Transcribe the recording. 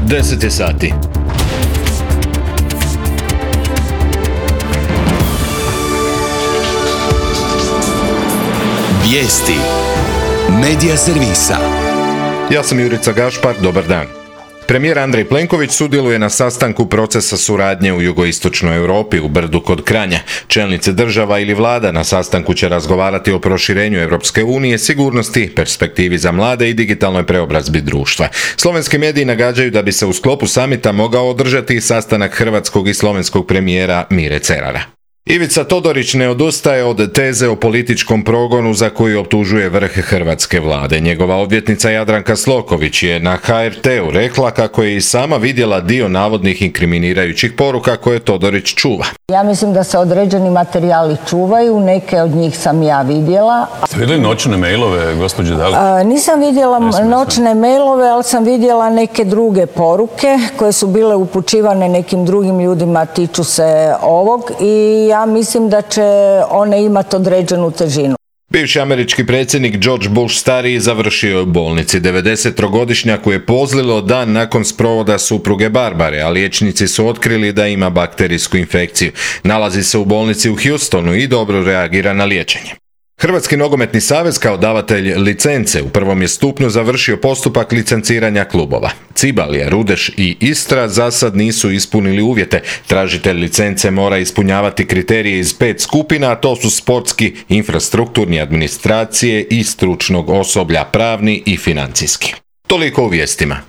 10 je sati. Vijesti Medija servisa. Ja sam Jurica Gašpar, dobar dan. Premijer Andrej Plenković sudjeluje na sastanku procesa suradnje u jugoistočnoj Europi u Brdu kod Kranja. Čelnice država ili vlada na sastanku će razgovarati o proširenju Europske unije, sigurnosti, perspektivi za mlade i digitalnoj preobrazbi društva. Slovenski mediji nagađaju da bi se u sklopu samita mogao održati i sastanak hrvatskog i slovenskog premijera Mire Cerara. Ivica Todorić ne odustaje od teze o političkom progonu za koju optužuje vrh hrvatske vlade. Njegova odvjetnica Jadranka Sloković je na HRT-u rekla kako je i sama vidjela dio navodnih inkriminirajućih poruka koje Todorić čuva. Ja mislim da se određeni materijali čuvaju, neke od njih sam ja vidjela. Ste vidjeli noćne mailove, gospođe Dalić? Nisam vidjela noćne mailove, ali sam vidjela neke druge poruke koje su bile upućivane nekim drugim ljudima, tiču se ovog i ja mislim da će one imati određenu težinu. Bivši američki predsjednik George Bush stariji završio je u bolnici. 93-godišnjaku je pozlilo dan nakon sprovoda supruge Barbare, a liječnici su otkrili da ima bakterijsku infekciju. Nalazi se u bolnici u Houstonu i dobro reagira na liječenje. Hrvatski nogometni savez kao davatelj licence u prvom je stupnju završio postupak licenciranja klubova. Cibalija, Rudeš i Istra za sad nisu ispunili uvjete. Tražitelj licence mora ispunjavati kriterije iz 5 skupina, a to su sportski, infrastrukturni, administracije i stručnog osoblja, pravni i financijski. Toliko u vijestima.